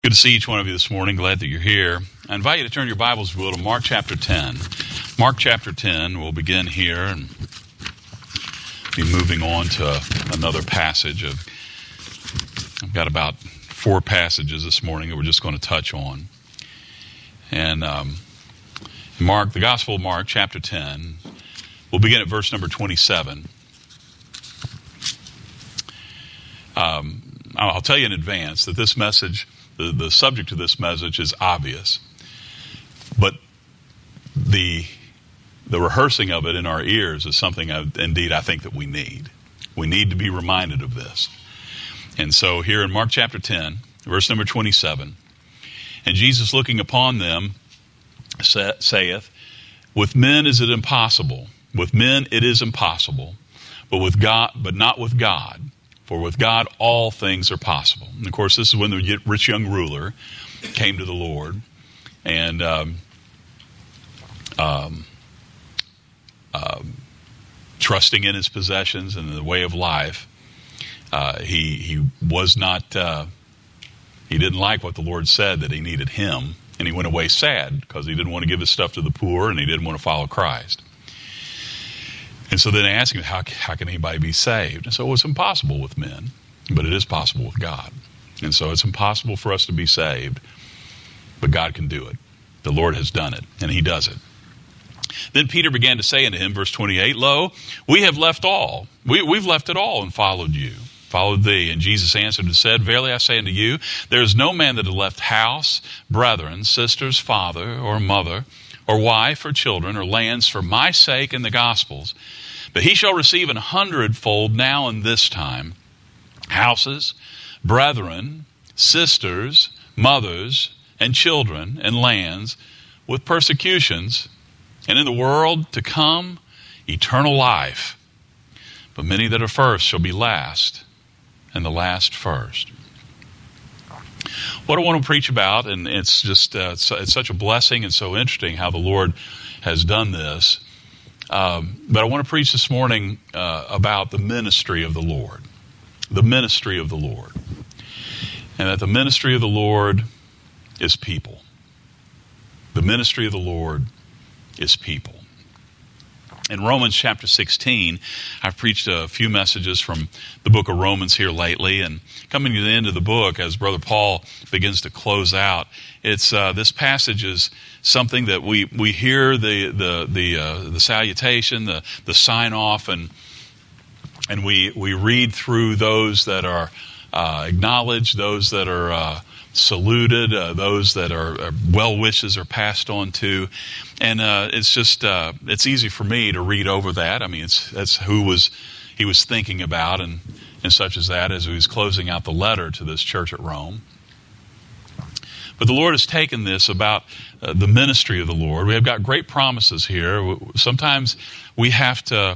Good to see each one of you this morning. Glad that you're here. I invite you to turn your Bibles, if you will, to Mark chapter 10. Mark chapter 10, we'll begin here and be moving on to another passage. I've got about 4 passages this morning that we're just going to touch on. And Mark, the Gospel of Mark, chapter 10, we'll begin at verse number 27. I'll tell you in advance that this message, the subject of this message is obvious, but the rehearsing of it in our ears is something I think that we need. We need to be reminded of this. And so here in Mark chapter 10, verse number 27, and Jesus looking upon them saith, with men is it impossible. With men it is impossible, but with God, but not with God. For with God all things are possible. And of course, this is when the rich young ruler came to the Lord and trusting in his possessions and the way of life. He was not. He didn't like what the Lord said, that he needed him, and he went away sad because he didn't want to give his stuff to the poor and he didn't want to follow Christ. And so then they asked him, how can anybody be saved? And so it's impossible with men, but it is possible with God. And so it's impossible for us to be saved, but God can do it. The Lord has done it, and he does it. Then Peter began to say unto him, verse 28, Lo, we have left all. We've left it all and followed you, followed thee. And Jesus answered and said, Verily I say unto you, there is no man that hath left house, brethren, sisters, father, or mother, or wife, or children, or lands for my sake and the gospel's, but he shall receive 100-fold now in this time, houses, brethren, sisters, mothers, and children, and lands, with persecutions, and in the world to come, eternal life. But many that are first shall be last, and the last first. What I want to preach about, and it's just it's such a blessing and so interesting how the Lord has done this. But I want to preach this morning about the ministry of the Lord. The ministry of the Lord. And that the ministry of the Lord is people. The ministry of the Lord is people. In Romans chapter 16, I've preached a few messages from the book of Romans here lately, and coming to the end of the book, as Brother Paul begins to close out, it's this passage is something that we hear the salutation, the sign off, and we read through those that are acknowledged, those that are saluted, those that are well wishes are passed on to, and it's just it's easy for me to read over that. I mean, that's who he was thinking about, and such as that as he was closing out the letter to this church at Rome. But the Lord has taken this about the ministry of the Lord. We have got great promises here. Sometimes we have to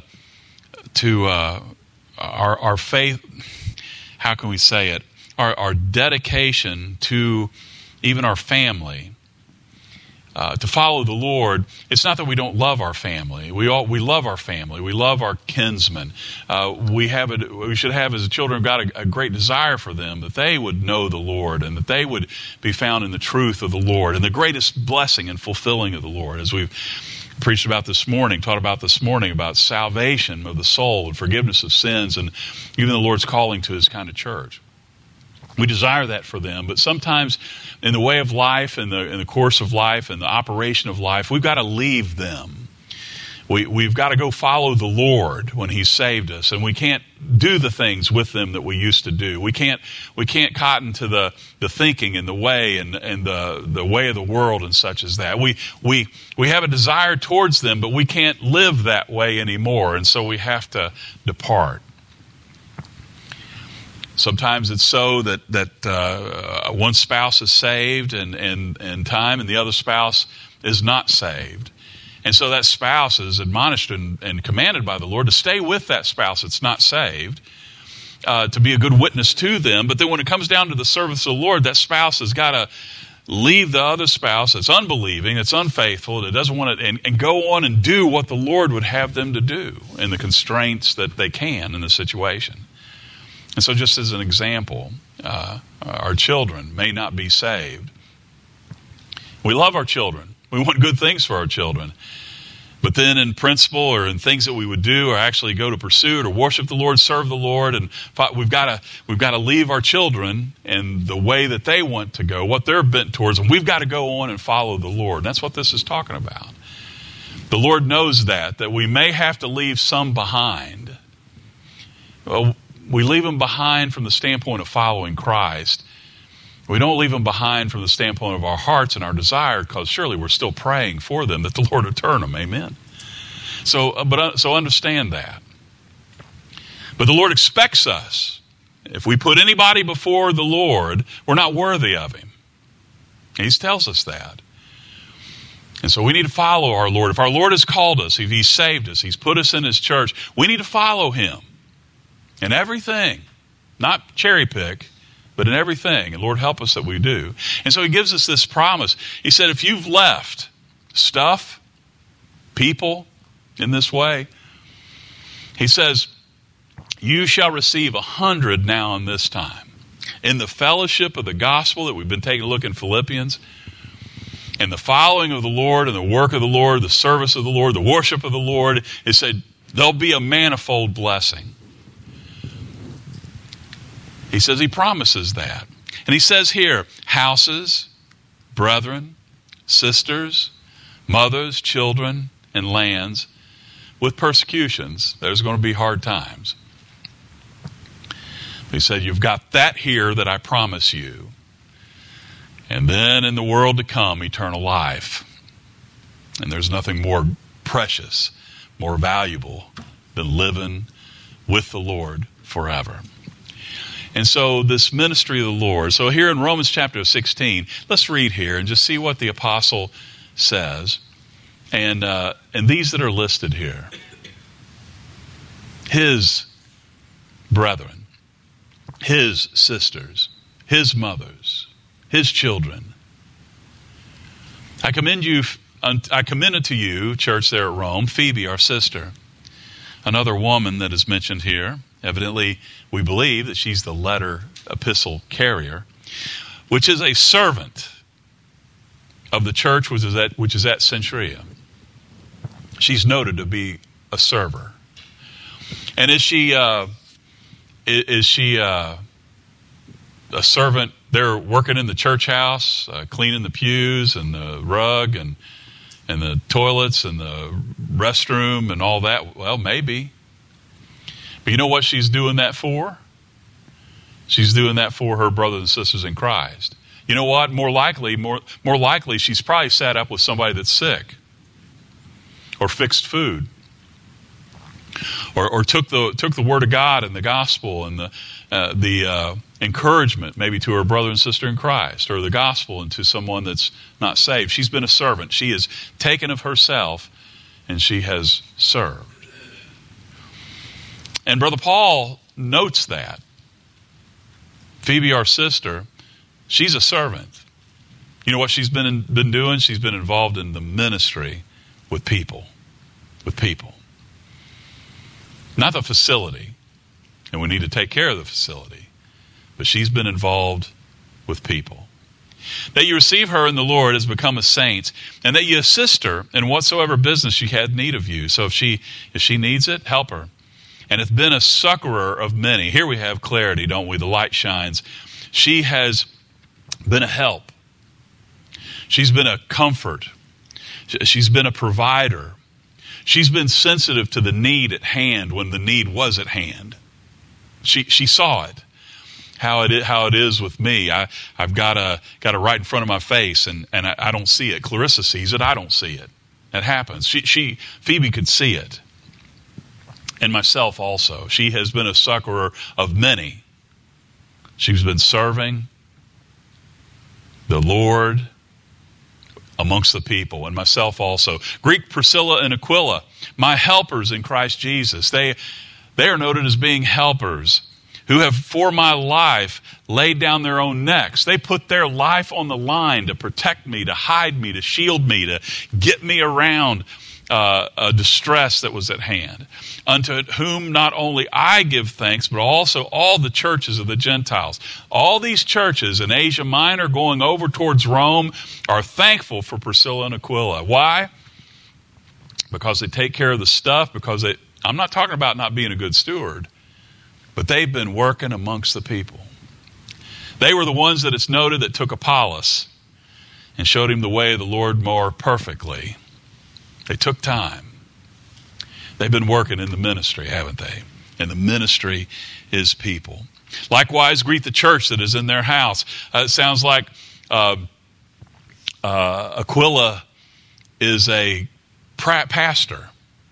our faith. How can we say it? Our dedication to even our family, to follow the Lord. It's not that we don't love our family. We love our family. We love our kinsmen. We should have, as the children of God, a great desire for them, that they would know the Lord and that they would be found in the truth of the Lord and the greatest blessing and fulfilling of the Lord, as we've preached about this morning, taught about this morning, about salvation of the soul and forgiveness of sins, and even the Lord's calling to his kind of church. We desire that for them, but sometimes in the way of life, in the course of life, in the operation of life, we've got to leave them. We've got to go follow the Lord when He's saved us, and we can't do the things with them that we used to do. We can't cotton to the thinking and the way and the way of the world and such as that. We have a desire towards them, but we can't live that way anymore, and so we have to depart. Sometimes it's so that one spouse is saved and time, and the other spouse is not saved. And so that spouse is admonished and commanded by the Lord to stay with that spouse that's not saved, to be a good witness to them. But then when it comes down to the service of the Lord, that spouse has got to leave the other spouse that's unbelieving, that's unfaithful, that doesn't want to, and go on and do what the Lord would have them to do in the constraints that they can in the situation. And so just as an example, our children may not be saved. We love our children. We want good things for our children. But then in principle or in things that we would do or actually go to pursue or worship the Lord, serve the Lord, and we've got to leave our children and the way that they want to go, what they're bent towards, and we've got to go on and follow the Lord. That's what this is talking about. The Lord knows that we may have to leave some behind. Well, we leave them behind from the standpoint of following Christ. We don't leave them behind from the standpoint of our hearts and our desire, because surely we're still praying for them that the Lord would turn them. Amen. So understand that. But the Lord expects us. If we put anybody before the Lord, we're not worthy of Him. He tells us that. And so we need to follow our Lord. If our Lord has called us, if He's saved us, He's put us in His church, we need to follow Him in everything. Not cherry pick, but in everything. And Lord, help us that we do. And so He gives us this promise. He said, if you've left stuff, people in this way, He says, you shall receive 100 now in this time. In the fellowship of the gospel that we've been taking a look in Philippians, and the following of the Lord and the work of the Lord, the service of the Lord, the worship of the Lord, it said there'll be a manifold blessing. He says He promises that. And He says here, houses, brethren, sisters, mothers, children, and lands with persecutions. There's going to be hard times. He said, you've got that here that I promise you. And then in the world to come, eternal life. And there's nothing more precious, more valuable than living with the Lord forever. And so this ministry of the Lord. So here in Romans chapter 16, let's read here and just see what the apostle says. And these that are listed here. His brethren, his sisters, his mothers, his children. I commend to you, church there at Rome, Phoebe, our sister, another woman that is mentioned here. Evidently, we believe that she's the letter epistle carrier, which is a servant of the church which is at Cenchrea. She's noted to be a server. And is she a servant? They're working in the church house, cleaning the pews and the rug and the toilets and the restroom and all that. Well, maybe. But you know what she's doing that for? She's doing that for her brothers and sisters in Christ. You know what? More likely, she's probably sat up with somebody that's sick, or fixed food, or took the word of God and the gospel and the encouragement maybe to her brother and sister in Christ, or the gospel into someone that's not saved. She's been a servant. She has taken of herself and she has served. And Brother Paul notes that. Phoebe, our sister, she's a servant. You know what she's been doing? She's been involved in the ministry with people. Not the facility, and we need to take care of the facility, but she's been involved with people. That you receive her in the Lord as become a saint, and that you assist her in whatsoever business she had need of you. So if she needs it, help her. And hath been a succorer of many. Here we have clarity, don't we? The light shines. She has been a help. She's been a comfort. She's been a provider. She's been sensitive to the need at hand when the need was at hand. She saw it. How it is with me. I've got it right in front of my face, and I don't see it. Clarissa sees it. I don't see it. It happens. Phoebe could see it. And myself also. She has been a succorer of many. She's been serving the Lord amongst the people, and myself also. Greek Priscilla and Aquila, my helpers in Christ Jesus. They are noted as being helpers who have, for my life, laid down their own necks. They put their life on the line to protect me, to hide me, to shield me, to get me around a distress that was at hand, unto whom not only I give thanks, but also all the churches of the Gentiles. All these churches in Asia Minor going over towards Rome are thankful for Priscilla and Aquila. Why? Because they take care of the stuff, I'm not talking about not being a good steward, but they've been working amongst the people. They were the ones that it's noted that took Apollos and showed him the way of the Lord more perfectly. They took time. They've been working in the ministry, haven't they? And the ministry is people. Likewise, greet the church that is in their house. It sounds like Aquila is a pastor.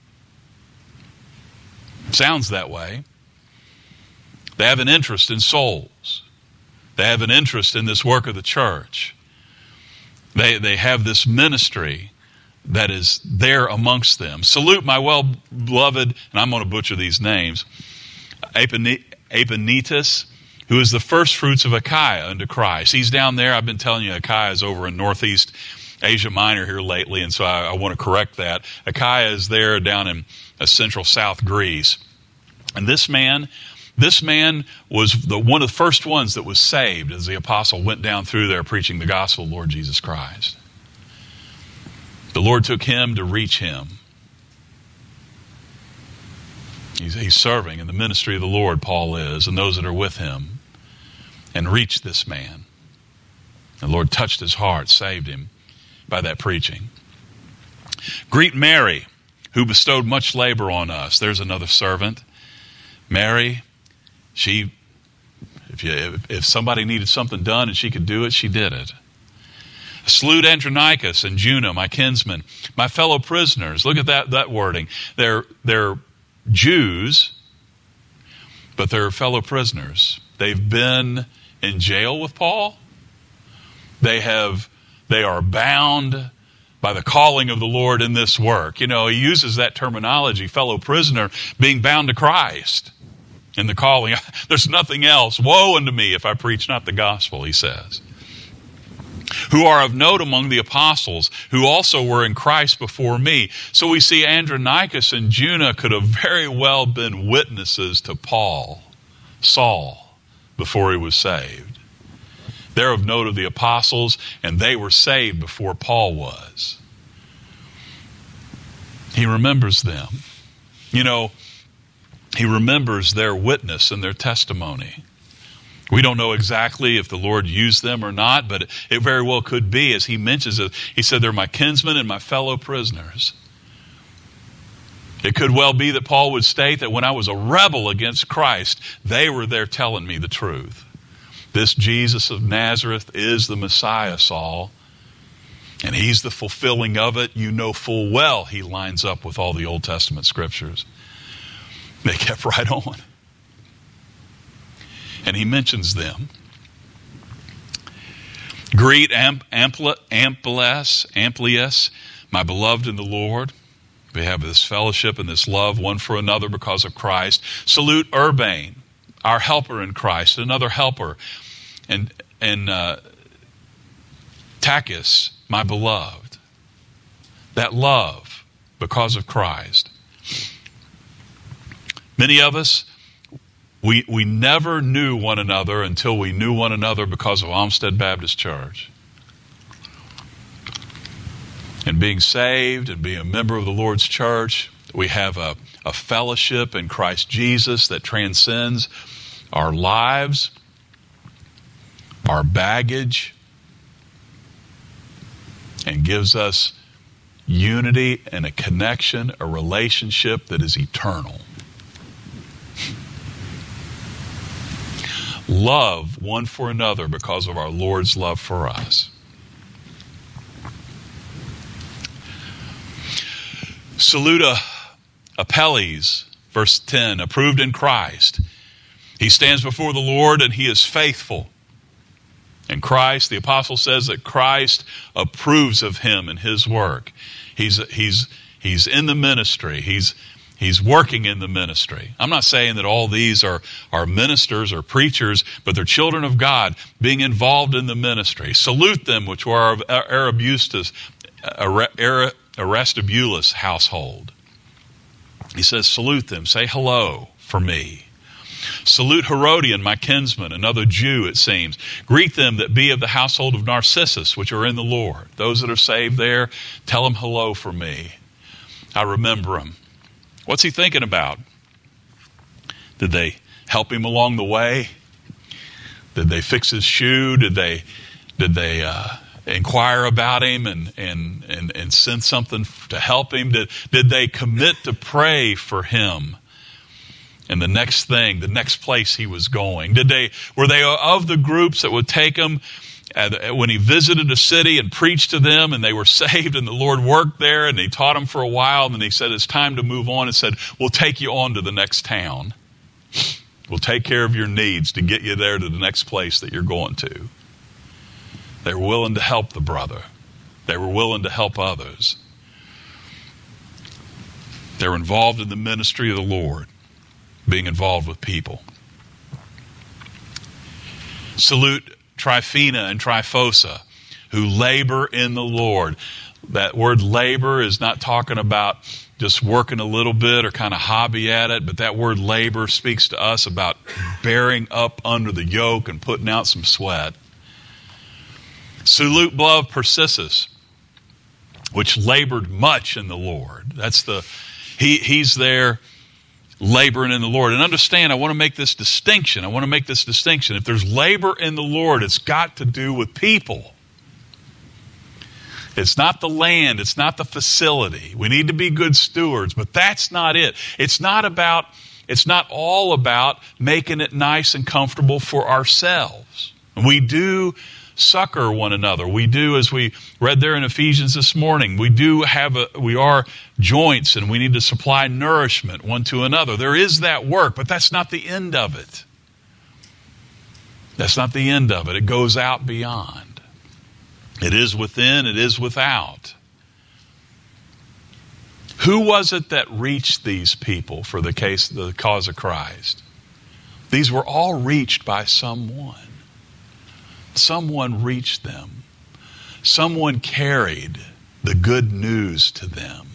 Sounds that way. They have an interest in souls. They have an interest in this work of the church. They have this ministry that is there amongst them. Salute my well-beloved, and I'm going to butcher these names, Epaenetus, who is the first fruits of Achaia unto Christ. He's down there. I've been telling you Achaia is over in northeast Asia Minor here lately, and so I want to correct that. Achaia is there down in central south Greece. And this man was one of the first ones that was saved as the apostle went down through there preaching the gospel of Lord Jesus Christ. The Lord took him to reach him. He's serving in the ministry of the Lord, Paul is, and those that are with him, and reached this man. The Lord touched his heart, saved him by that preaching. Greet Mary, who bestowed much labor on us. There's another servant. Mary, if somebody needed something done and she could do it, she did it. Salute Andronicus and Juno, my kinsmen, my fellow prisoners. Look at that wording. They're Jews, but they're fellow prisoners. They've been in jail with Paul. They are bound by the calling of the Lord in this work. You know, he uses that terminology, fellow prisoner, being bound to Christ in the calling. There's nothing else. Woe unto me if I preach not the gospel, he says. Who are of note among the apostles, who also were in Christ before me. So we see Andronicus and Juno could have very well been witnesses to Saul, before he was saved. They're of note of the apostles, and they were saved before Paul was. He remembers them. You know, he remembers their witness and their testimony. We don't know exactly if the Lord used them or not, but it very well could be, as he mentions it. He said, they're my kinsmen and my fellow prisoners. It could well be that Paul would state that when I was a rebel against Christ, they were there telling me the truth. This Jesus of Nazareth is the Messiah, Saul, and he's the fulfilling of it. You know full well he lines up with all the Old Testament scriptures. They kept right on. And he mentions them. Greet Amplias, my beloved in the Lord. We have this fellowship and this love one for another because of Christ. Salute Urbane, our helper in Christ, another helper. And Tachus, my beloved. That love because of Christ. Many of us, we never knew one another until we knew one another because of Olmsted Baptist Church. And being saved and being a member of the Lord's church, we have a fellowship in Christ Jesus that transcends our lives, our baggage, and gives us unity and a connection, a relationship that is eternal. Love one for another because of our Lord's love for us. Salute Apelles, verse 10, approved in Christ. He stands before the Lord and he is faithful. And Christ, the apostle says that Christ approves of him and his work. He's in the ministry. He's working in the ministry. I'm not saying that all these are ministers or preachers, but they're children of God being involved in the ministry. Salute them which are of Aristobulus' household. He says, salute them, say hello for me. Salute Herodion, my kinsman, another Jew, it seems. Greet them that be of the household of Narcissus, which are in the Lord. Those that are saved there, tell them hello for me. I remember him. What's he thinking about? Did they help him along the way? Did they fix his shoe? Did they inquire about him and send something to help him? Did they commit to pray for him and the next place he was going? Were they of the groups that would take him when he visited a city and preached to them and they were saved and the Lord worked there and he taught them for a while and then he said it's time to move on and said, we'll take you on to the next town. We'll take care of your needs to get you there to the next place that you're going to. They were willing to help the brother. They were willing to help others. They were involved in the ministry of the Lord, being involved with people. Salute Tryphena and Tryphosa, who labor in the Lord. That word labor is not talking about just working a little bit or kind of hobby at it, but that word labor speaks to us about bearing up under the yoke and putting out some sweat. Salute beloved Persis, which labored much in the Lord. He's there laboring in the Lord. And understand, I want to make this distinction. If there's labor in the Lord, it's got to do with people. It's not the land. It's not the facility. We need to be good stewards, but that's not it. It's not all about making it nice and comfortable for ourselves. And we do succor one another. We do, as we read there in Ephesians this morning, we are joints and we need to supply nourishment one to another. There is that work, but that's not the end of it. That's not the end of it. It goes out beyond. It is within, it is without. Who was it that reached these people for the cause of Christ? These were all reached by someone. Someone reached them. Someone carried the good news to them.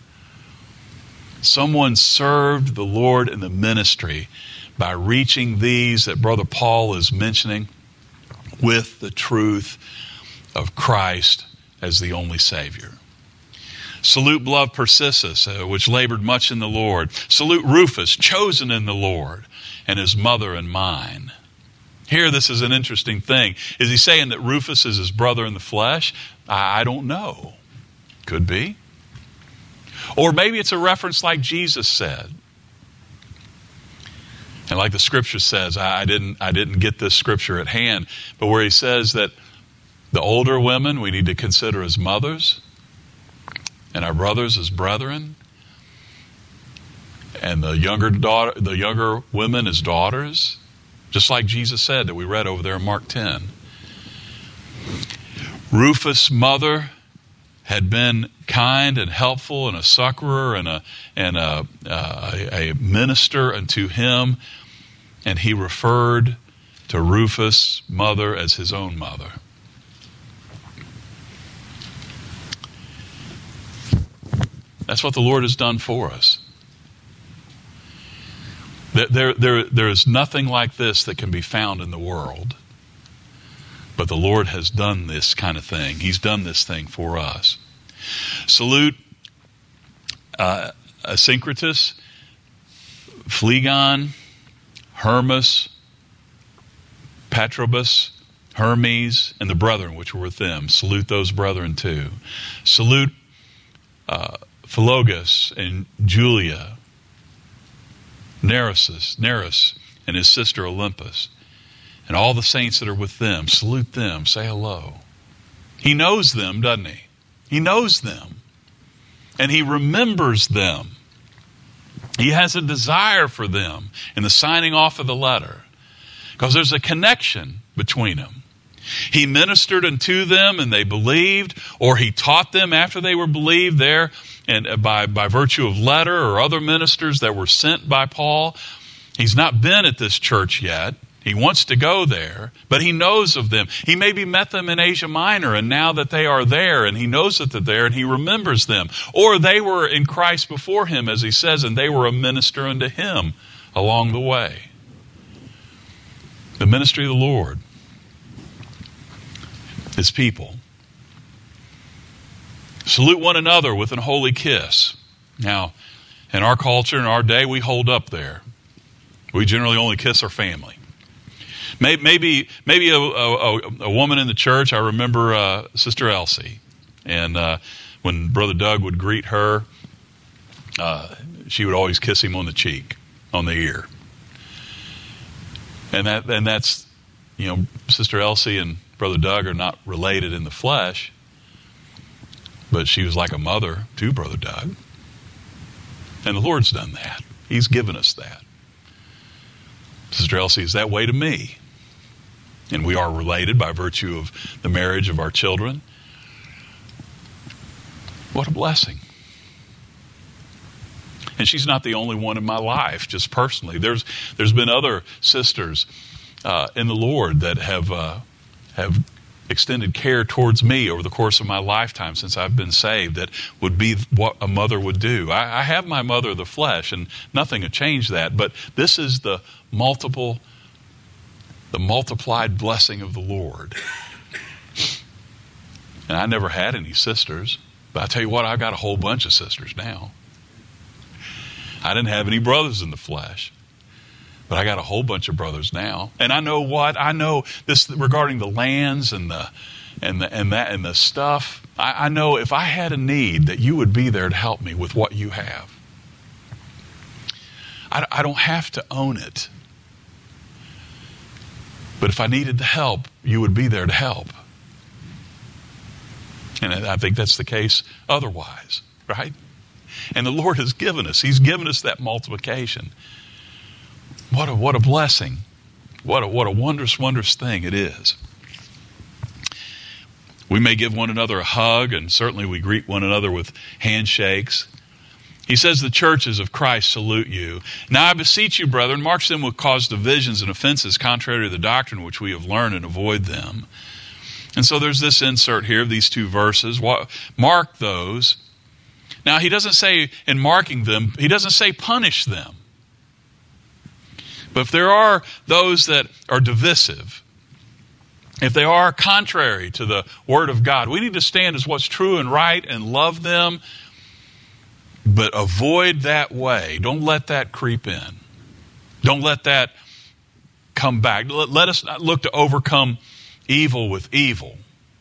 Someone served the Lord in the ministry by reaching these that Brother Paul is mentioning with the truth of Christ as the only Savior. Salute beloved Persis, which labored much in the Lord. Salute Rufus, chosen in the Lord, and his mother and mine. Here, this is an interesting thing. Is he saying that Rufus is his brother in the flesh? I don't know. Could be. Or maybe it's a reference like Jesus said. And like the scripture says, I didn't get this scripture at hand, but where he says that the older women we need to consider as mothers, and our brothers as brethren, and the younger women as daughters, just like Jesus said that we read over there in Mark 10. Rufus' mother had been kind and helpful and a succorer and a minister unto him, and he referred to Rufus' mother as his own mother. That's what the Lord has done for us. There is nothing like this that can be found in the world. But the Lord has done this kind of thing. He's done this thing for us. Salute Asyncritus, Phlegon, Hermas, Patrobus, Hermes, and the brethren which were with them. Salute those brethren too. Salute Philologus and Julia, Nereus and his sister Olympus, and all the saints that are with them. Salute them. Say hello. He knows them, doesn't he? He knows them. And he remembers them. He has a desire for them in the signing off of the letter, because there's a connection between them. He ministered unto them and they believed, or he taught them after they were believed there, and by virtue of letter or other ministers that were sent by Paul. He's not been at this church yet. He wants to go there, but he knows of them. He maybe met them in Asia Minor, and now that they are there, and he knows that they're there, and he remembers them. Or they were in Christ before him, as he says, and they were a minister unto him along the way. The ministry of the Lord, his people. Salute one another with an holy kiss. Now, in our culture, in our day, we hold up there. We generally only kiss our family. Maybe a woman in the church. I remember Sister Elsie, and when Brother Doug would greet her, she would always kiss him on the cheek, on the ear, and that's, you know, Sister Elsie and Brother Doug are not related in the flesh, but she was like a mother to Brother Doug, and the Lord's done that. He's given us that. Sister Elsie is that way to me. And we are related by virtue of the marriage of our children. What a blessing. And she's not the only one in my life, just personally. There's been other sisters in the Lord that have extended care towards me over the course of my lifetime since I've been saved that would be what a mother would do. I have my mother of the flesh, and nothing will change that. But this is the multiplied blessing of the Lord. And I never had any sisters, but I tell you what, I've got a whole bunch of sisters now. I didn't have any brothers in the flesh, but I got a whole bunch of brothers now. And I know this regarding the lands and the stuff. I know if I had a need that you would be there to help me with what you have. I don't have to own it. But if I needed the help, you would be there to help. And I think that's the case otherwise, right? And the Lord has given us. He's given us that multiplication. What a blessing. What a wondrous, wondrous thing it is. We may give one another a hug, and certainly we greet one another with handshakes. He says, the churches of Christ salute you. Now I beseech you, brethren, mark them which cause divisions and offenses contrary to the doctrine which we have learned, and avoid them. And so there's this insert here of these two verses. Mark those. Now he doesn't say in marking them, he doesn't say punish them. But if there are those that are divisive, if they are contrary to the Word of God, we need to stand as what's true and right and love them. But avoid that way. Don't let that creep in. Don't let that come back. Let us not look to overcome evil with evil,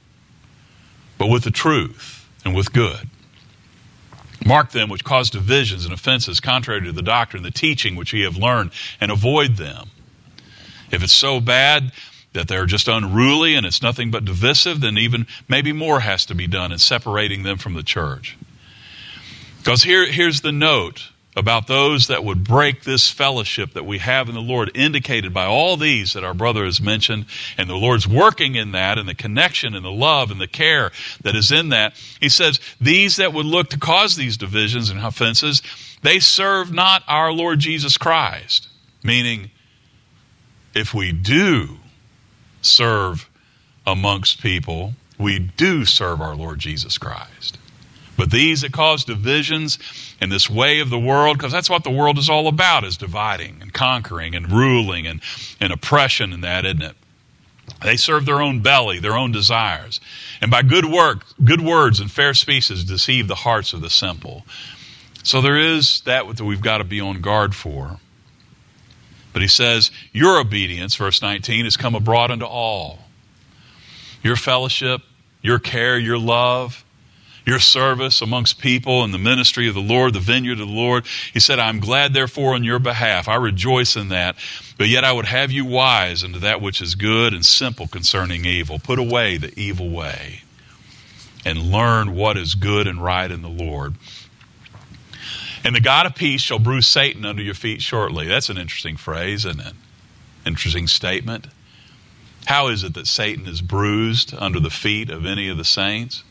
but with the truth and with good. Mark them which cause divisions and offenses contrary to the doctrine, the teaching which ye have learned, and avoid them. If it's so bad that they're just unruly and it's nothing but divisive, then even maybe more has to be done in separating them from the church. Because here's the note about those that would break this fellowship that we have in the Lord, indicated by all these that our brother has mentioned, and the Lord's working in that, and the connection and the love and the care that is in that. He says, these that would look to cause these divisions and offenses, they serve not our Lord Jesus Christ. Meaning, if we do serve amongst people, we do serve our Lord Jesus Christ. But these that cause divisions in this way of the world, because that's what the world is all about, is dividing and conquering and ruling and oppression and that, isn't it? They serve their own belly, their own desires. And by good words and fair speeches deceive the hearts of the simple. So there is that we've got to be on guard for. But he says, your obedience, verse 19, has come abroad unto all. Your fellowship, your care, your love, your service amongst people in the ministry of the Lord, the vineyard of the Lord. He said, I'm glad therefore on your behalf. I rejoice in that. But yet I would have you wise unto that which is good and simple concerning evil. Put away the evil way and learn what is good and right in the Lord. And the God of peace shall bruise Satan under your feet shortly. That's an interesting phrase, isn't it? Interesting statement. How is it that Satan is bruised under the feet of any of the saints?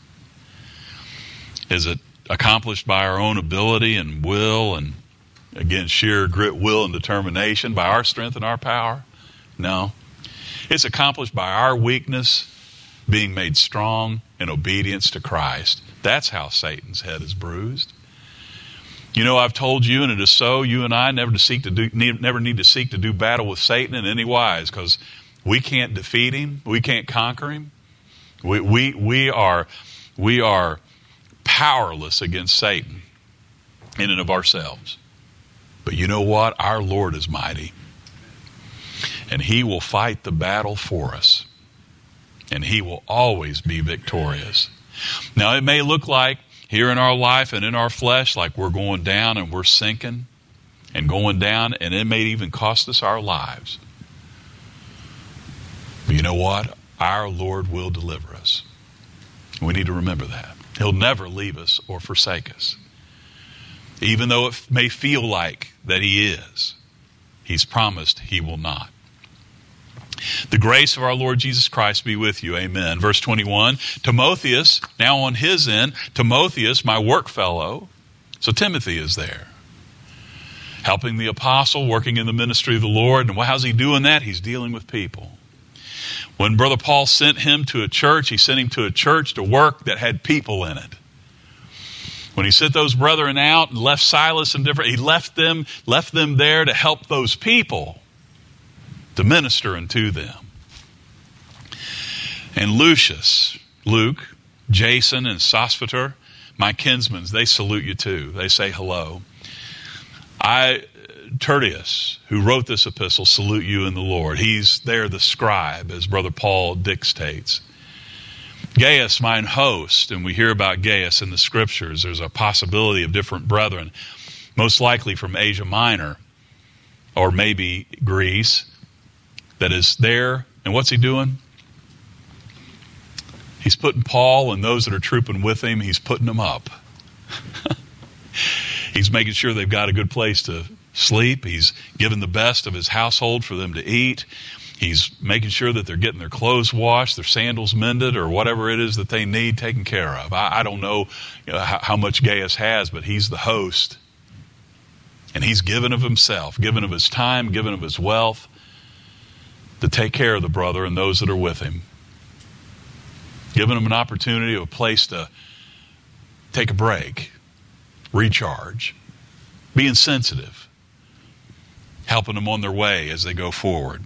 Is it accomplished by our own ability and will and, again, sheer grit, will, and determination, by our strength and our power? No. It's accomplished by our weakness being made strong in obedience to Christ. That's how Satan's head is bruised. You know, I've told you, and it is so, you and I never need to seek to do battle with Satan in any wise, because we can't defeat him. We can't conquer him. We are powerless against Satan in and of ourselves. But you know what? Our Lord is mighty. And he will fight the battle for us. And he will always be victorious. Now, it may look like here in our life and in our flesh, like we're going down and we're sinking and going down, and it may even cost us our lives. But you know what? Our Lord will deliver us. We need to remember that. He'll never leave us or forsake us. Even though it may feel like that he is, he's promised he will not. The grace of our Lord Jesus Christ be with you. Amen. Verse 21, Timotheus, now on his end, Timotheus, my work fellow. So Timothy is there, helping the apostle, working in the ministry of the Lord. And how's he doing that? He's dealing with people. When Brother Paul sent him to a church, he sent him to a church to work that had people in it. When he sent those brethren out and left Silas and he left them there to help those people, to minister unto them. And Lucius, Luke, Jason, and my kinsmen, they salute you too. They say hello. Tertius, who wrote this epistle, salute you in the Lord. He's there, the scribe, as Brother Paul dictates. Gaius, mine host, and we hear about Gaius in the scriptures. There's a possibility of different brethren, most likely from Asia Minor, or maybe Greece, that is there. And what's he doing? He's putting Paul and those that are trooping with him, he's putting them up. He's making sure they've got a good place to sleep. He's giving the best of his household for them to eat. He's making sure that they're getting their clothes washed, their sandals mended, or whatever it is that they need taken care of. I don't know, how much Gaius has, but he's the host. And he's given of himself, given of his time, given of his wealth, to take care of the brother and those that are with him. Giving them an opportunity, a place to take a break, recharge, being sensitive, helping them on their way as they go forward.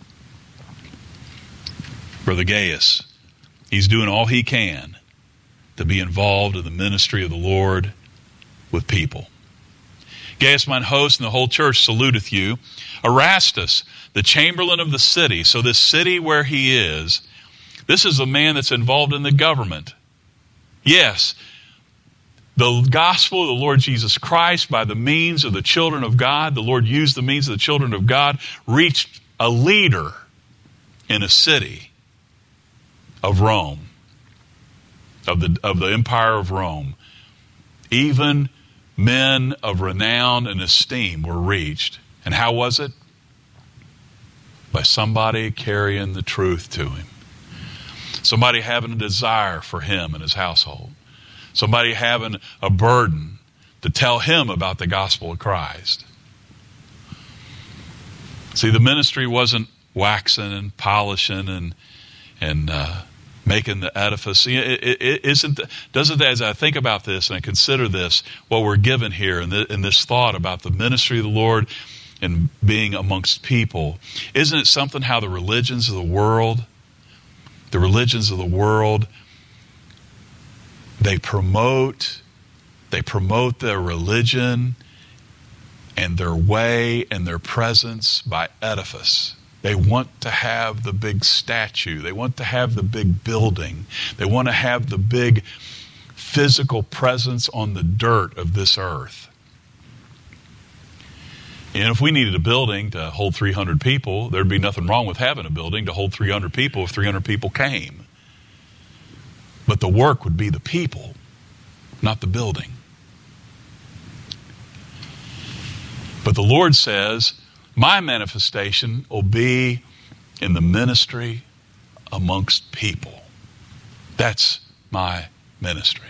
Brother Gaius, he's doing all he can to be involved in the ministry of the Lord with people. Gaius, mine host, and the whole church saluteth you. Erastus, the chamberlain of the city. So this city where he is, this is a man that's involved in the government. Yes, the gospel of the Lord Jesus Christ by the means of the children of God, the Lord used the means of the children of God, reached a leader in a city of Rome, of the empire of Rome. Even men of renown and esteem were reached. And how was it? By somebody carrying the truth to him. Somebody having a desire for him and his household. Somebody having a burden to tell him about the gospel of Christ. See, the ministry wasn't waxing and polishing and making the edifice. Doesn't, as I think about this and I consider this, what we're given here in this thought about the ministry of the Lord and being amongst people, isn't it something how the religions of the world, they promote their religion and their way and their presence by edifice. They want to have the big statue. They want to have the big building. They want to have the big physical presence on the dirt of this earth. And if we needed a building to hold 300 people, there'd be nothing wrong with having a building to hold 300 people if 300 people came. But the work would be the people, not the building. But the Lord says, my manifestation will be in the ministry amongst people. That's my ministry.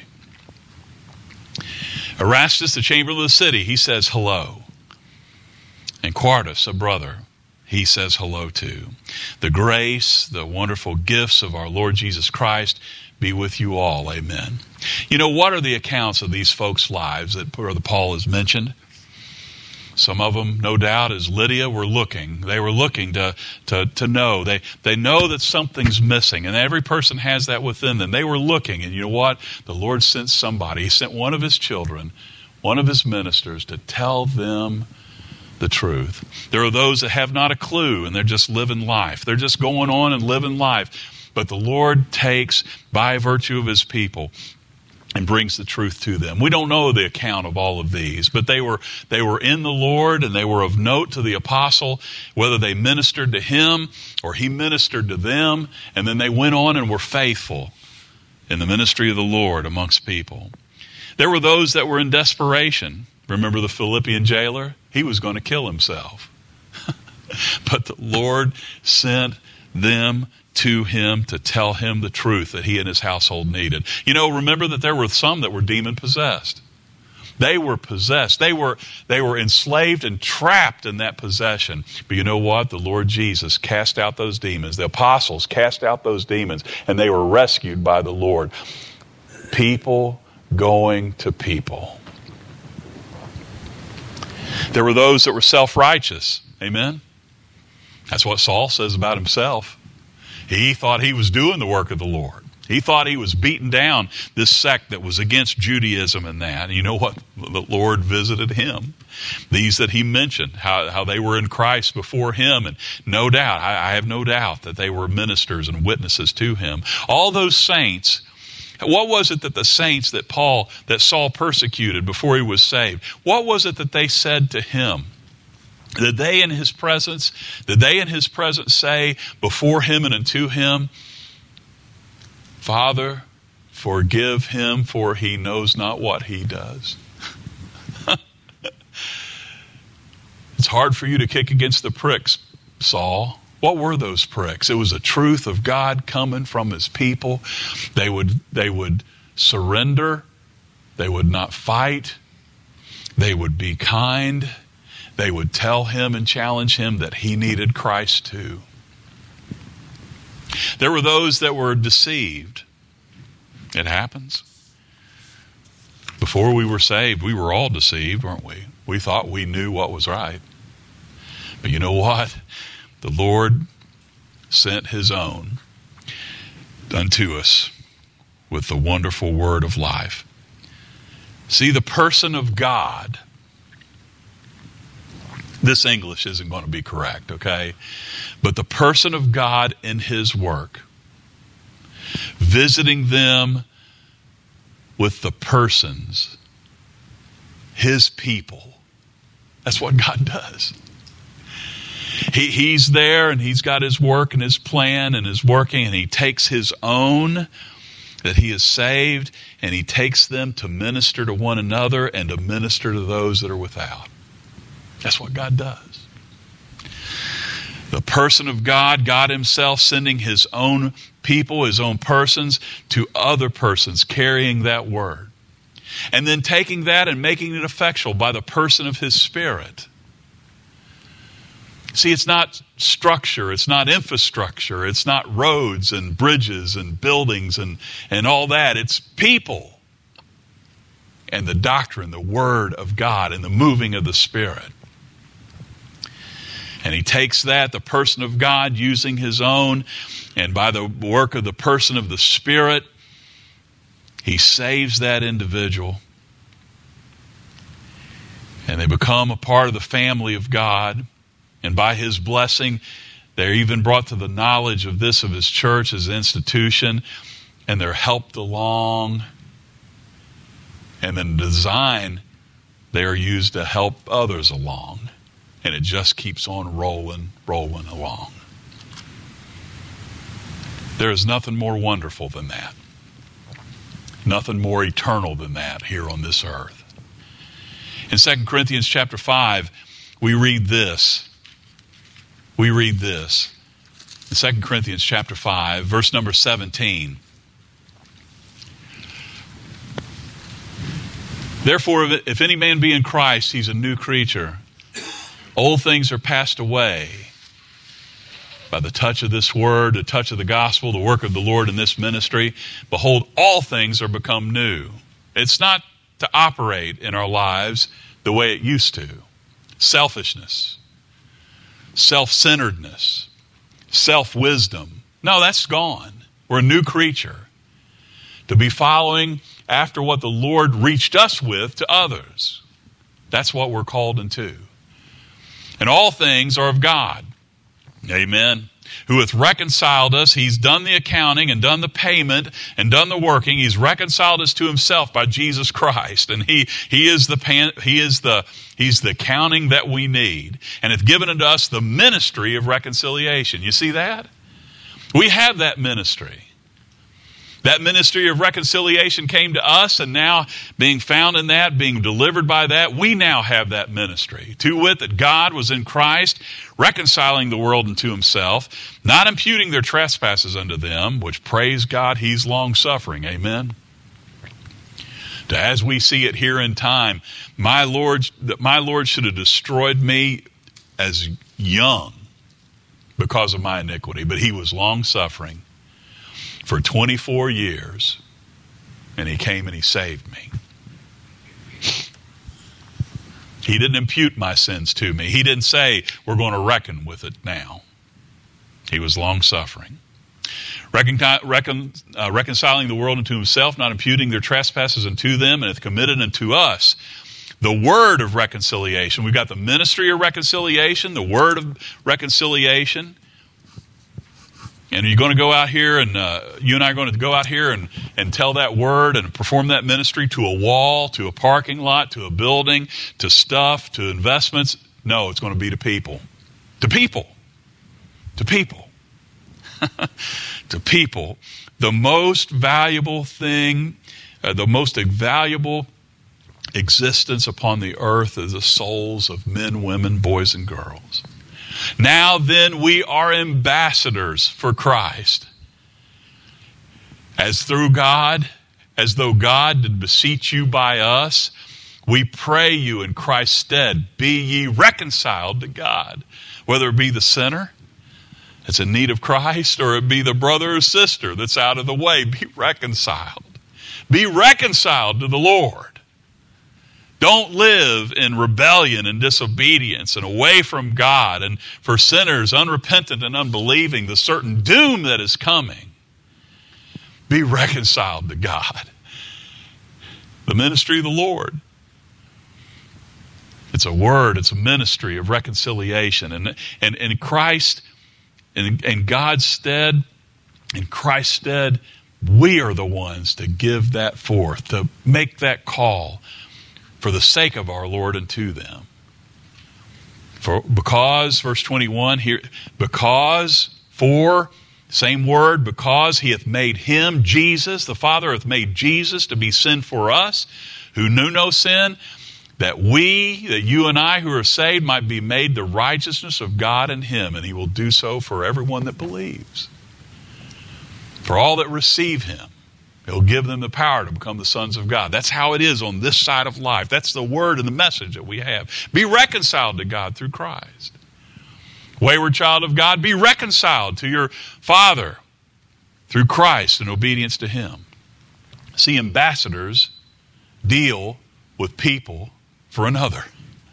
Erastus, the chamberlain of the city, he says hello. And Quartus, a brother, he says hello to. The grace, the wonderful gifts of our Lord Jesus Christ be with you all. Amen. You know, what are the accounts of these folks' lives that Brother Paul has mentioned? Some of them, no doubt, as Lydia, were looking. They were looking to know. They know that something's missing, and every person has that within them. They were looking, and you know what? The Lord sent somebody. He sent one of his children, one of his ministers, to tell them the truth. There are those that have not a clue, and they're just living life. They're just going on and living life. But the Lord takes, by virtue of his people, and brings the truth to them. We don't know the account of all of these, but they were in the Lord, and they were of note to the apostle, whether they ministered to him or he ministered to them, and then they went on and were faithful in the ministry of the Lord amongst people. There were those that were in desperation. Remember the Philippian jailer? He was going to kill himself. But the Lord sent them to him to tell him the truth that he and his household needed. You know, remember that there were some that were demon possessed. They were possessed. They were enslaved and trapped in that possession. But you know what? The Lord Jesus cast out those demons. The apostles cast out those demons, and they were rescued by the Lord. People going to people. There were those that were self-righteous. Amen? That's what Saul says about himself. He thought he was doing the work of the Lord. He thought he was beating down this sect that was against Judaism and that. And you know what? The Lord visited him. These that he mentioned, how they were in Christ before him. And no doubt, I have no doubt that they were ministers and witnesses to him. All those saints, what was it that the saints that Saul persecuted before he was saved, what was it that they said to him? Did they in his presence say before him and unto him, Father, forgive him, for he knows not what he does? It's hard for you to kick against the pricks, Saul. What were those pricks? It was the truth of God coming from his people. They would surrender. They would not fight. They would be kind. They would tell him and challenge him that he needed Christ too. There were those that were deceived. It happens. Before we were saved, we were all deceived, weren't we? We thought we knew what was right. But you know what? The Lord sent his own unto us with the wonderful word of life. See, the person of God. This English isn't going to be correct, okay? But the person of God in his work, visiting them with the persons, his people. That's what God does. He's there, and he's got his work and his plan and his working, and he takes his own that he has saved, and he takes them to minister to one another and to minister to those that are without. That's what God does. The person of God, God himself sending his own people, his own persons to other persons, carrying that word. And then taking that and making it effectual by the person of his Spirit. See, it's not structure, it's not infrastructure, it's not roads and bridges and buildings and all that. It's people and the doctrine, the Word of God, and the moving of the Spirit. And he takes that, the person of God, using his own, and by the work of the person of the Spirit, he saves that individual. And they become a part of the family of God. And by his blessing, they're even brought to the knowledge of this, of his church, his institution, and they're helped along. And in design, they are used to help others along. And it just keeps on rolling along. There is nothing more wonderful than that. Nothing more eternal than that here on this earth. In 2 Corinthians chapter 5, we read this. In 2 Corinthians chapter 5, verse number 17. Therefore, if any man be in Christ, he's a new creature. Old things are passed away. by the touch of this word, the touch of the gospel, the work of the Lord in this ministry, behold, all things are become new. It's not to operate in our lives the way it used to. Selfishness, self-centeredness, self-wisdom. No, that's gone. We're a new creature. To be following after what the Lord reached us with to others. That's what we're called into. And all things are of God. Amen. Who hath reconciled us. He's done the accounting and done the payment and done the working. He's reconciled us to himself by Jesus Christ. And he's the accounting that we need. And hath given unto us the ministry of reconciliation. You see that? We have that ministry. That ministry of reconciliation came to us, and now being found in that, being delivered by that, we now have that ministry. To wit, that God was in Christ, reconciling the world unto himself, not imputing their trespasses unto them, which, praise God, he's long-suffering. Amen. As we see it here in time, my Lord should have destroyed me as young because of my iniquity, but he was long-suffering for 24 years, and he came and he saved me. He didn't impute my sins to me. He didn't say, we're going to reckon with it now. He was long-suffering. Reconciling the world unto himself, not imputing their trespasses unto them, and hath committed unto us the word of reconciliation. We've got the ministry of reconciliation, the word of reconciliation. And you're going to go out here, and you and I are going to go out here and tell that word and perform that ministry to a wall, to a parking lot, to a building, to stuff, to investments. No, it's going to be to people. To people. To people. To people. The most valuable thing, the most valuable existence upon the earth is the souls of men, women, boys, and girls. Now then, we are ambassadors for Christ. As through God, as though God did beseech you by us, we pray you in Christ's stead, be ye reconciled to God. Whether it be the sinner that's in need of Christ, or it be the brother or sister that's out of the way, be reconciled. Be reconciled to the Lord. Don't live in rebellion and disobedience and away from God, and for sinners unrepentant and unbelieving, the certain doom that is coming. Be reconciled to God. The ministry of the Lord. It's a word, it's a ministry of reconciliation. And Christ, in God's stead, in Christ's stead, we are the ones to give that forth, to make that call, for the sake of our Lord unto them. Because, verse 21 here, same word, because he hath made him, Jesus, the Father hath made Jesus to be sin for us, who knew no sin, that you and I who are saved might be made the righteousness of God in him, and he will do so for everyone that believes. For all that receive him, he'll give them the power to become the sons of God. That's how it is on this side of life. That's the word and the message that we have. Be reconciled to God through Christ. Wayward child of God, be reconciled to your Father through Christ in obedience to him. See, ambassadors deal with people for another.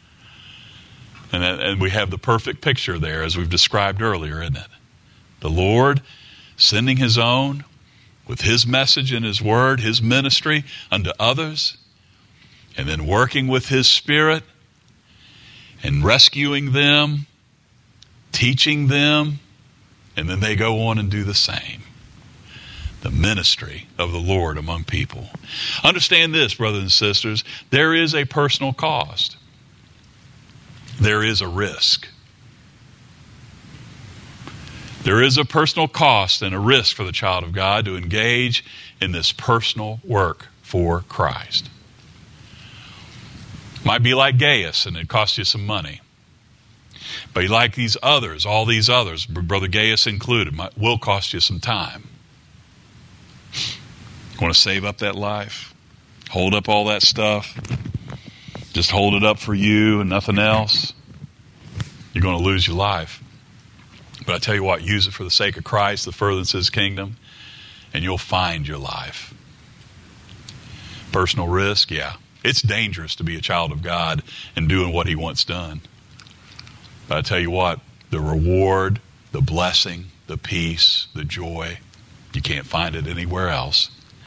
And we have the perfect picture there, as we've described earlier, isn't it? The Lord sending his own with his message and his word, his ministry unto others, and then working with his Spirit and rescuing them, teaching them, and then they go on and do the same. The ministry of the Lord among people. Understand this, brothers and sisters, there is a personal cost. There is a risk. There is a personal cost and a risk for the child of God to engage in this personal work for Christ. Might be like Gaius, and it costs you some money. But like these others, all these others, Brother Gaius included, will cost you some time. Want to save up that life? Hold up all that stuff? Just hold it up for you and nothing else? You're going to lose your life. But I tell you what, use it for the sake of Christ, the furtherance of His kingdom, and you'll find your life. Personal risk, yeah. It's dangerous to be a child of God and doing what He wants done. But I tell you what, the reward, the blessing, the peace, the joy, you can't find it anywhere else.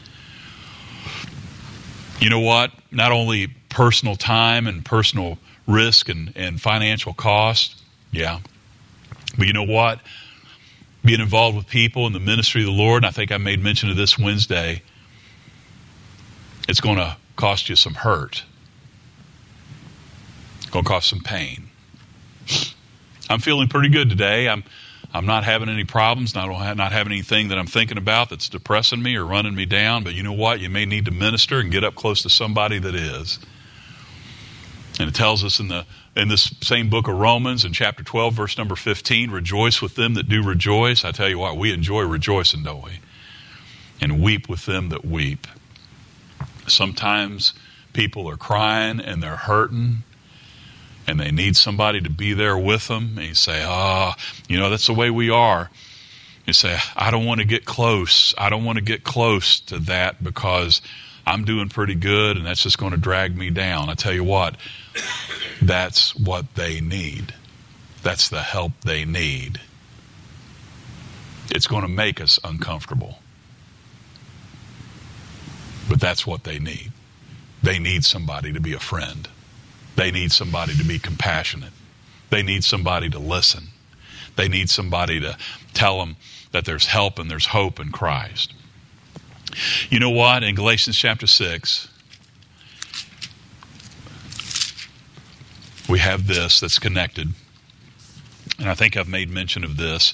You know what? Not only personal time and personal risk and financial cost, yeah. But you know what? Being involved with people in the ministry of the Lord, and I think I made mention of this Wednesday, it's going to cost you some hurt. It's going to cost some pain. I'm feeling pretty good today. I'm not having any problems, not having anything that I'm thinking about that's depressing me or running me down. But you know what? You may need to minister and get up close to somebody that is. And it tells us in this same book of Romans, in chapter 12, verse number 15, rejoice with them that do rejoice. I tell you what, we enjoy rejoicing, don't we? And weep with them that weep. Sometimes people are crying and they're hurting and they need somebody to be there with them. And you say, that's the way we are. You say, I don't want to get close. I don't want to get close to that because I'm doing pretty good and that's just going to drag me down. I tell you what, that's what they need. That's the help they need. It's going to make us uncomfortable. But that's what they need. They need somebody to be a friend. They need somebody to be compassionate. They need somebody to listen. They need somebody to tell them that there's help and there's hope in Christ. You know what? In Galatians chapter 6, we have this that's connected. And I think I've made mention of this.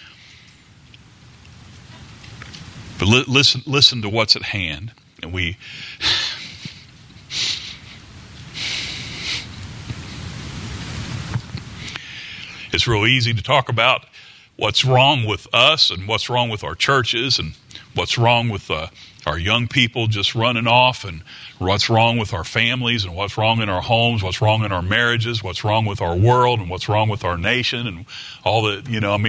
But listen to what's at hand. And it's real easy to talk about what's wrong with us and what's wrong with our churches and what's wrong with our young people just running off and what's wrong with our families and what's wrong in our homes, what's wrong in our marriages, what's wrong with our world and what's wrong with our nation and all that,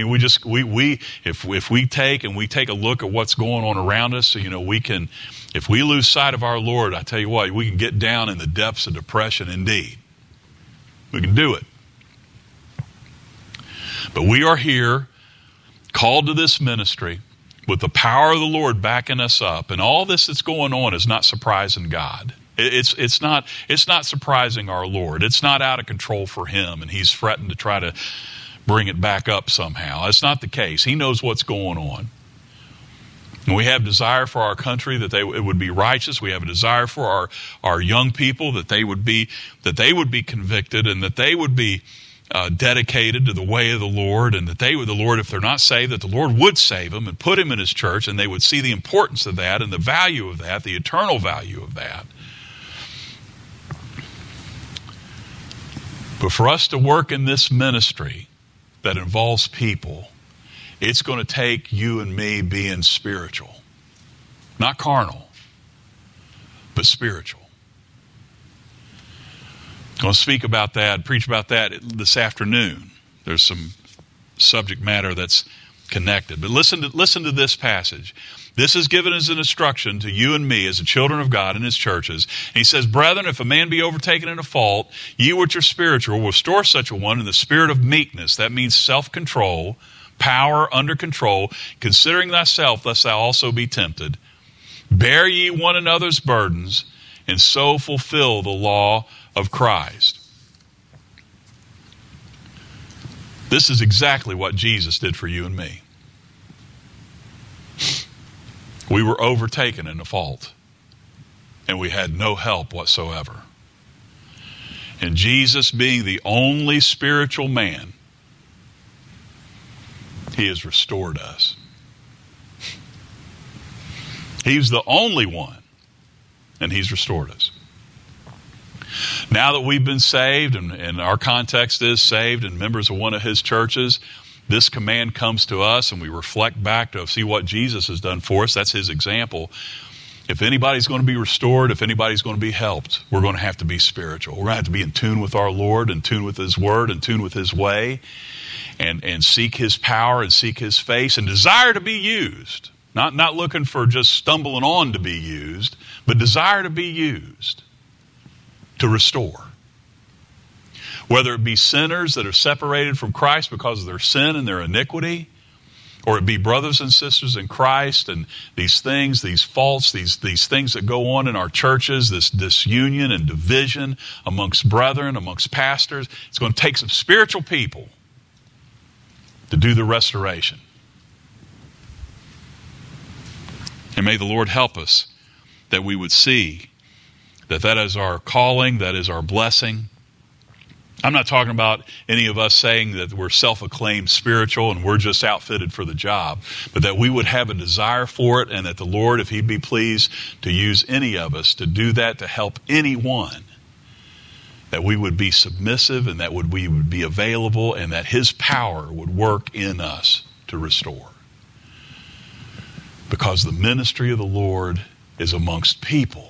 if we take a look at what's going on around us, we can, if we lose sight of our Lord, I tell you what, we can get down in the depths of depression indeed. We can do it. But we are here, called to this ministry, with the power of the Lord backing us up, and all this that's going on is not surprising God. It's not surprising our Lord. It's not out of control for Him, and He's fretting to try to bring it back up somehow. That's not the case. He knows what's going on. And we have desire for our country that it would be righteous. We have a desire for our young people that they would be convicted and that they would be dedicated to the way of the Lord, and that the Lord, if they're not saved, that the Lord would save them and put them in His church, and they would see the importance of that and the value of that, the eternal value of that. But for us to work in this ministry that involves people, it's going to take you and me being spiritual. Not carnal, but spiritual. I'm going to speak about that, preach about that this afternoon. There's some subject matter that's connected. But listen to this passage. This is given as an instruction to you and me as the children of God in His churches. And He says, brethren, if a man be overtaken in a fault, ye which are spiritual will restore such a one in the spirit of meekness. That means self-control, power under control, considering thyself, lest thou also be tempted. Bear ye one another's burdens, and so fulfill the law of Christ. This is exactly what Jesus did for you and me. We were overtaken in a fault, and we had no help whatsoever. And Jesus, being the only spiritual man, He has restored us. He's the only one, and He's restored us. Now that we've been saved, and our context is saved and members of one of His churches, this command comes to us and we reflect back to see what Jesus has done for us. That's His example. If anybody's going to be restored, if anybody's going to be helped, we're going to have to be spiritual. We're going to have to be in tune with our Lord, in tune with His Word, in tune with His way. and seek his power and seek his face and desire to be used. Not looking for just stumbling on to be used, but desire to be used to restore. Whether it be sinners that are separated from Christ because of their sin and their iniquity, or it be brothers and sisters in Christ and these things, these faults, these things that go on in our churches, this disunion and division amongst brethren, amongst pastors. It's going to take some spiritual people to do the restoration. And may the Lord help us that we would see that is our calling, that is our blessing. I'm not talking about any of us saying that we're self-acclaimed spiritual and we're just outfitted for the job, but that we would have a desire for it, and that the Lord, if he'd be pleased to use any of us to do that, to help anyone, that we would be submissive and that we would be available, and that his power would work in us to restore. Because the ministry of the Lord is amongst people.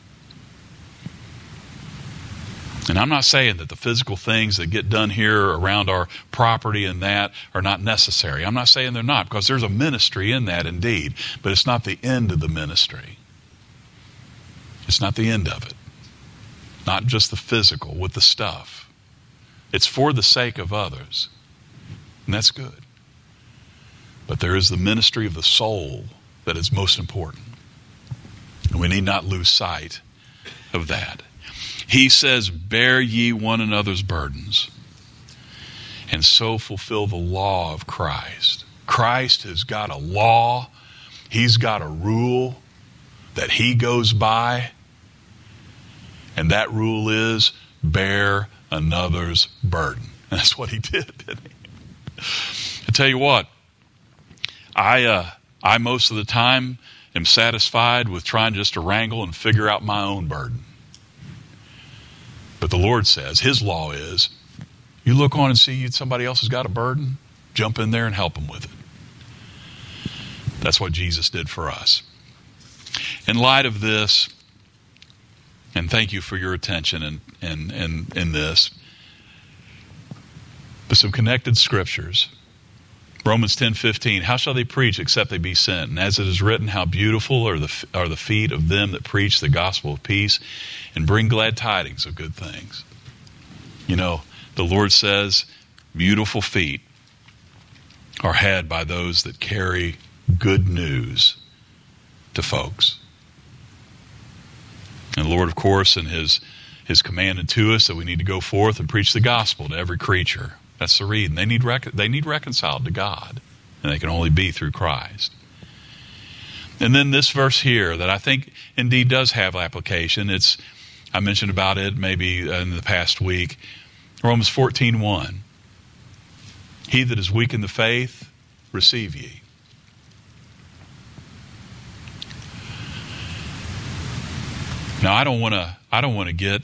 And I'm not saying that the physical things that get done here around our property and that are not necessary. I'm not saying they're not, because there's a ministry in that indeed. But it's not the end of the ministry. It's not the end of it. Not just the physical with the stuff. It's for the sake of others. And that's good. But there is the ministry of the soul that is most important. And we need not lose sight of that. He says, bear ye one another's burdens, and so fulfill the law of Christ. Christ has got a law. He's got a rule that he goes by. And that rule is, bear another's burden. And that's what he did, didn't he? I tell you what, I most of the time am satisfied with trying just to wrangle and figure out my own burden. But the Lord says, his law is, you look on and see somebody else has got a burden, jump in there and help them with it. That's what Jesus did for us. In light of this, and thank you for your attention in this, but some connected scriptures. Romans 10:15, how shall they preach except they be sent? And as it is written, how beautiful are the feet of them that preach the gospel of peace and bring glad tidings of good things. You know, the Lord says, beautiful feet are had by those that carry good news to folks. And the Lord, of course, in his commanded to us that we need to go forth and preach the gospel to every creature. That's the reason. They need reconciled to God, and they can only be through Christ. And then this verse here that I think indeed does have application. I mentioned about it maybe in the past week. Romans 14:1. He that is weak in the faith, receive ye. Now I don't want to get,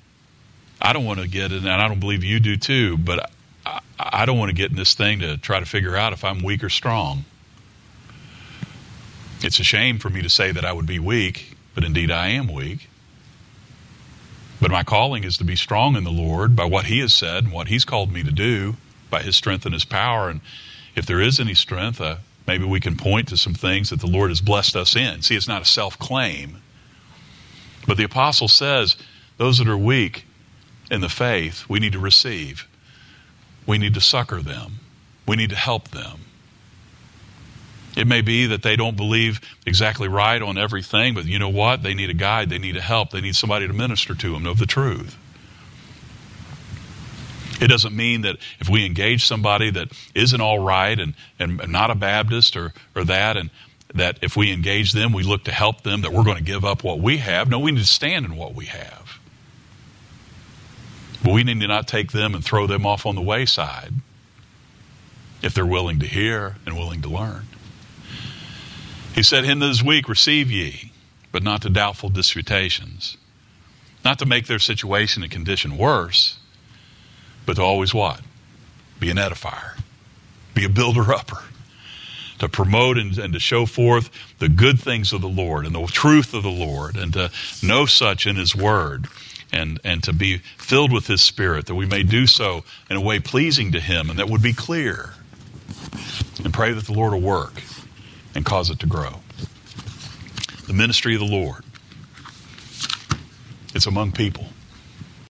and I don't believe you do too, but I don't want to get in this thing to try to figure out if I'm weak or strong. It's a shame for me to say that I would be weak, but indeed I am weak. But my calling is to be strong in the Lord by what he has said and what he's called me to do, by his strength and his power. And if there is any strength, maybe we can point to some things that the Lord has blessed us in. See, it's not a self-claim. But the apostle says, those that are weak in the faith, we need to receive. We need to succor them. We need to help them. It may be that they don't believe exactly right on everything, but you know what? They need a guide. They need a help. They need somebody to minister to them of the truth. It doesn't mean that if we engage somebody that isn't all right and not a Baptist or that, and that if we engage them, we look to help them, that we're going to give up what we have. No, we need to stand in what we have. But we need to not take them and throw them off on the wayside if they're willing to hear and willing to learn. He said, him that is weak, receive ye, but not to doubtful disputations. Not to make their situation and condition worse, but to always what? Be an edifier. Be a builder-upper. To promote and to show forth the good things of the Lord and the truth of the Lord, and to know such in his word. and to be filled with His Spirit, that we may do so in a way pleasing to Him and that would be clear. And pray that the Lord will work and cause it to grow. The ministry of the Lord. It's among people.